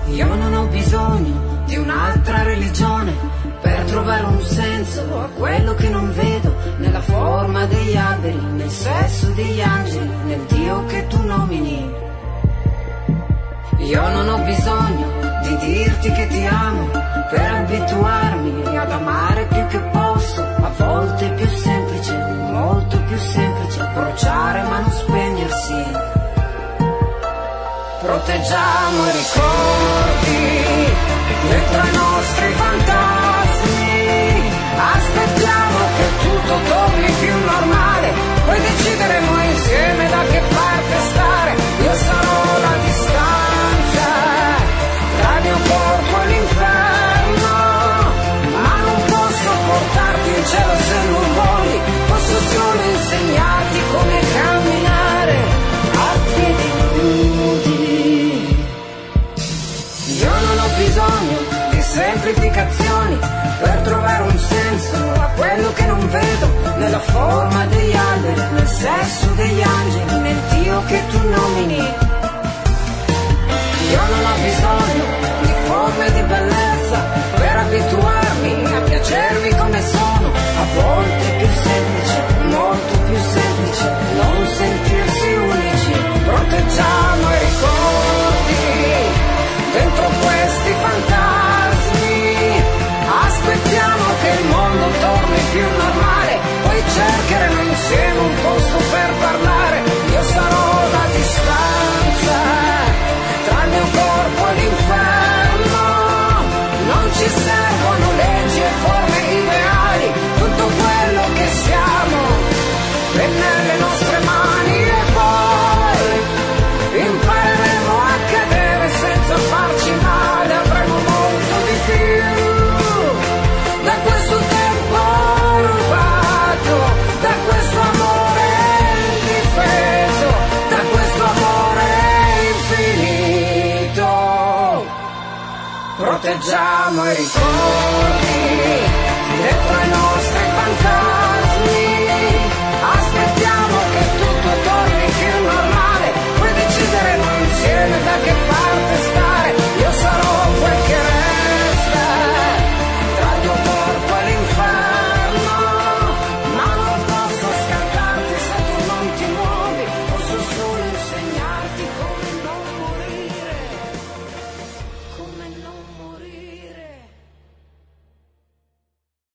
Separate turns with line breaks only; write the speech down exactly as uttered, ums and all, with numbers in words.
Io non ho bisogno di un'altra religione per trovare un senso a quello che non vedo, nella forma degli alberi, nel sesso degli angeli, nel Dio che tu nomini. Io non ho bisogno di dirti che ti amo per abituarmi ad amare più che posso. A volte è più semplice, molto più semplice, bruciare ma non spegnersi. Proteggiamo i ricordi dentro i nostri fantasmi. Aspettiamo che tutto torni più normale, poi decideremo insieme da che parte stare. Io sarò la distanza tra il mio corpo e l'inferno, ma non posso portarti in cielo se non voli. Posso solo insegnarti come camminare a piedi nudi. Io non ho bisogno di semplificazioni per trovare un senso a quello che non vedo, nella forma degli alberi, nel sesso degli angeli, nel Dio che tu nomini. Io non ho bisogno di forme di bellezza per abituarmi a piacermi come sono. A volte è più semplice, molto più semplice, non sentirsi unici. Proteggiamo i ricordi dentro questi fantasmi. Aspettiamo che il mondo torni più normale, poi cercheremo insieme un posto per parlare. Io sarò la distanza tra il mio corpo e l'inferno. Non ci servono leggi e forme ideali, tutto quello che siamo è nelle nostre mani. E poi impareremo a cadere senza farci male, avremo molto di più da questo tempo rubato, da questo amore indifeso, da questo amore infinito. Proteggiamo i ricordi dentro i nostri